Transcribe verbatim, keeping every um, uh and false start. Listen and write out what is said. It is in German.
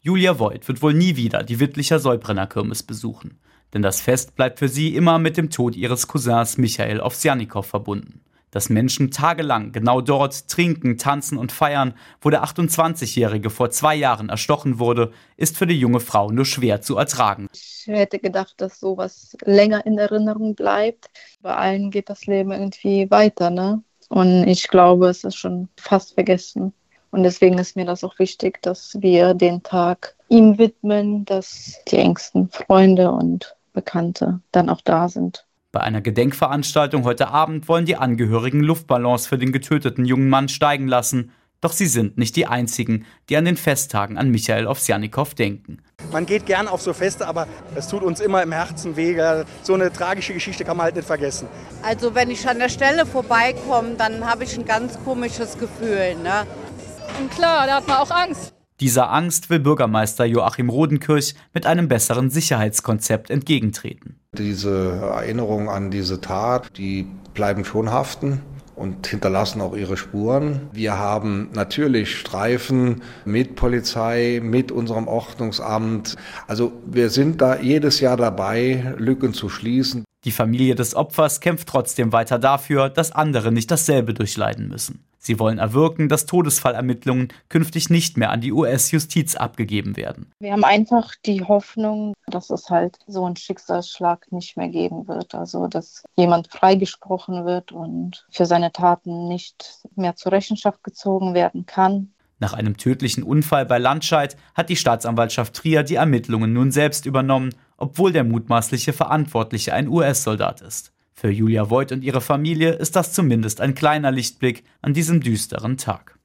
Julia Voigt wird wohl nie wieder die Wittlicher Säubrenner-Kirmes besuchen. Denn das Fest bleibt für sie immer mit dem Tod ihres Cousins Michail Ovsjannikow verbunden. Dass Menschen tagelang genau dort trinken, tanzen und feiern, wo der achtundzwanzigjährige vor zwei Jahren erstochen wurde, ist für die junge Frau nur schwer zu ertragen. Ich hätte gedacht, dass sowas länger in Erinnerung bleibt. Bei allen geht das Leben irgendwie weiter, ne? Und ich glaube, es ist schon fast vergessen. Und deswegen ist mir das auch wichtig, dass wir den Tag ihm widmen, dass die engsten Freunde und Bekannte dann auch da sind. Bei einer Gedenkveranstaltung heute Abend wollen die Angehörigen Luftballons für den getöteten jungen Mann steigen lassen. Doch sie sind nicht die einzigen, die an den Festtagen an Michail Ovsjannikow denken. Man geht gern auf so Feste, aber es tut uns immer im Herzen weh. So eine tragische Geschichte kann man halt nicht vergessen. Also wenn ich an der Stelle vorbeikomme, dann habe ich ein ganz komisches Gefühl, ne? Und klar, da hat man auch Angst. Dieser Angst will Bürgermeister Joachim Rodenkirch mit einem besseren Sicherheitskonzept entgegentreten. Diese Erinnerungen an diese Tat, die bleiben schon haften und hinterlassen auch ihre Spuren. Wir haben natürlich Streifen mit Polizei, mit unserem Ordnungsamt. Also wir sind da jedes Jahr dabei, Lücken zu schließen. Die Familie des Opfers kämpft trotzdem weiter dafür, dass andere nicht dasselbe durchleiden müssen. Sie wollen erwirken, dass Todesfallermittlungen künftig nicht mehr an die U S-Justiz abgegeben werden. Wir haben einfach die Hoffnung, dass es halt so einen Schicksalsschlag nicht mehr geben wird. Also, dass jemand freigesprochen wird und für seine Taten nicht mehr zur Rechenschaft gezogen werden kann. Nach einem tödlichen Unfall bei Landscheid hat die Staatsanwaltschaft Trier die Ermittlungen nun selbst übernommen, obwohl der mutmaßliche Verantwortliche ein U S-Soldat ist. Für Julia Voigt und ihre Familie ist das zumindest ein kleiner Lichtblick an diesem düsteren Tag.